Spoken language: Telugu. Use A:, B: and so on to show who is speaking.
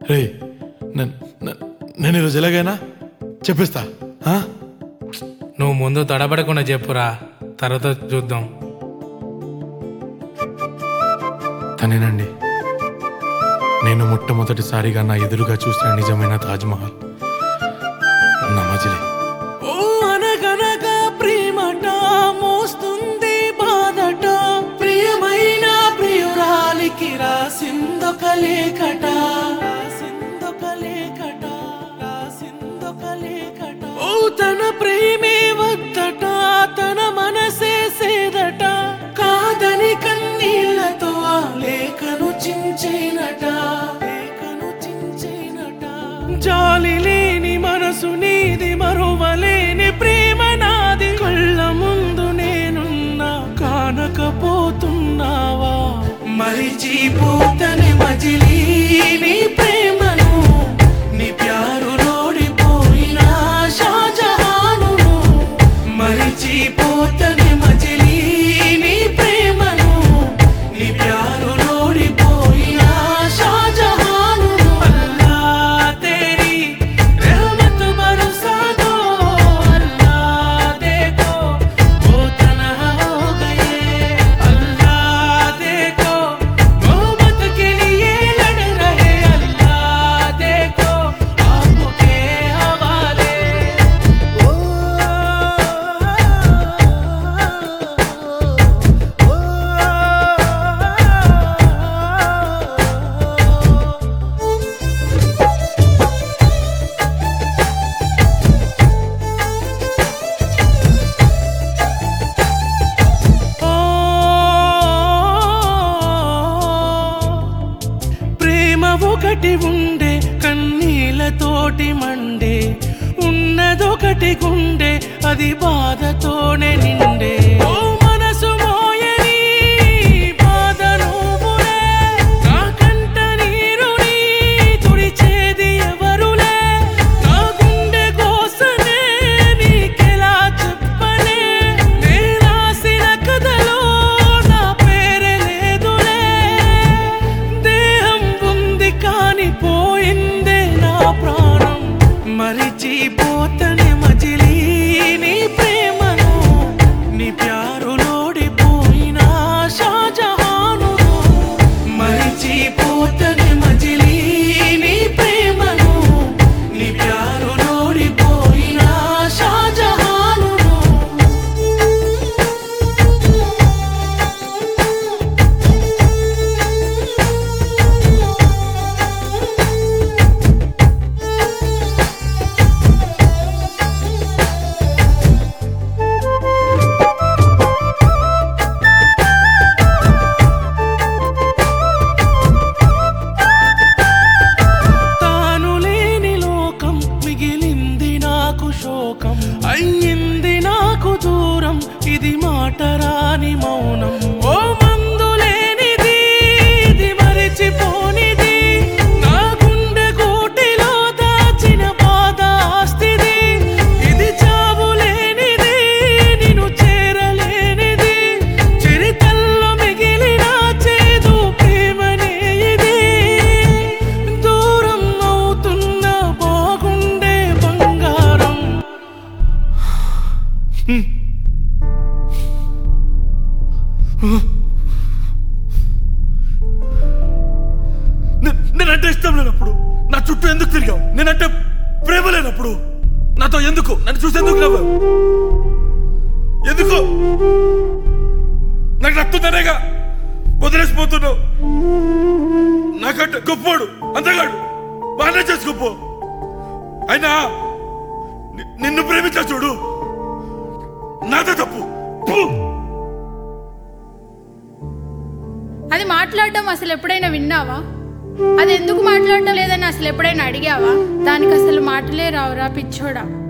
A: రే నేను ఈరోజు ఎలాగైనా చెప్పిస్తా.
B: నువ్వు ముందు తడబడకుండా చెప్పురా, తర్వాత చూద్దాం.
A: తనేనండి, నేను మొట్టమొదటిసారిగా నా ఎదురుగా చూసిన నిజమైన తాజ్మహల్, నా మజిలీ.
C: ఓ అనగనగా ప్రేమట మోస్తుంది బాధట, ప్రియమైన ప్రియురాలికి రాసిందొక లేఖట, రాసిందొక లేఖట, రాసిందొక లేఖట. ఓ తన ప్రేమే వద్దట, తన మనసే సేదట, కాదని కన్నీళ్లతో ఆ లేఖను చించేనట, లేఖను చించేనట. జాలి లేని మనసు నీది, మరువలేని ప్రేమ నాది, కళ్ళ ముందు నేనున్నా కానకపోతున్నావా? మరిచిపోతని మజిలీ నీ ప్రేమను, నీ ప్యారు లోడిపోయిన షాజహాను. మరిచిపోతని మజిలీ నీ ప్రేమను, నీ ప్యారు లోడిపోయిన షాజహాను. అల్లా తేరీ रहमत बरसा दो, अल्लाह देखो वो तन्हा हो गए, अल्लाह देखो मोहब्बत के लिए लड़ रहे, अल्लाह देखो आपके हवाले. ప్రేమ ఒకటి ఉండే కన్నీళ్ళతోటి మండే, ఉన్నదొకటి గుండె అది బాధతోనే నిండే. ఓ మనసు మోయని బాధ నువ్వులే, నా కంట నీరుని తుడిచేది ఎవరులే, నా గుండె కోసనే నీకెలా చెప్పనే, నే రాసిన కథలో నా పేరే లేదులే. దేహం ఉంది కాని పోయిందే నా ప్రాణం, మరిచిపోతని మజిలీ నీ ప్రేమను, నీ ప్యారు లోడిపోయిన షాజహాను. మరిచిపోతని మజిలీ నీ ప్రేమను, నీ ప్యారు లోడిపోయిన షాజహాను. తాను లేని లోకం మిగిలింది నాకు శోకం, అయ్యింది నాకు దూరం ఇది మాట రాని మౌనం. ఓ మందు లేనిది ఇది మరిచిపోనిది, నా గుండె గూటిలో దాచిన బాధ ఆస్తిది, ఇది చావు లేనిది నిన్ను చేరలేనిది, చరితల్లో మిగిలిన చేదు ప్రేమనే ఇది. దూరం అవుతున్న బాగుండే బంగారం,
A: నేనంటే ఇష్టం లేనప్పుడు నా చుట్టూ ఎందుకు తిరిగావు? నేనంటే ప్రేమ లేనప్పుడు నాతో ఎందుకు, నన్ను చూసి ఎందుకు నవ్వావు? ఎందుకు నాకు నచ్చుతానేగా వదిలేసిపోతున్నావు? నాకంటే గొప్పోడు అంతగాడు బాగానే చేసుకోపో. అయినా నిన్ను ప్రేమించా చూడు, నాదే తప్పు.
D: అది మాట్లాడడం అసలు ఎప్పుడైనా విన్నావా? అది ఎందుకు మాట్లాడటం లేదని అసలు ఎప్పుడైనా అడిగావా? దానికి అసలు మాటలే రావురా పిచ్చోడా.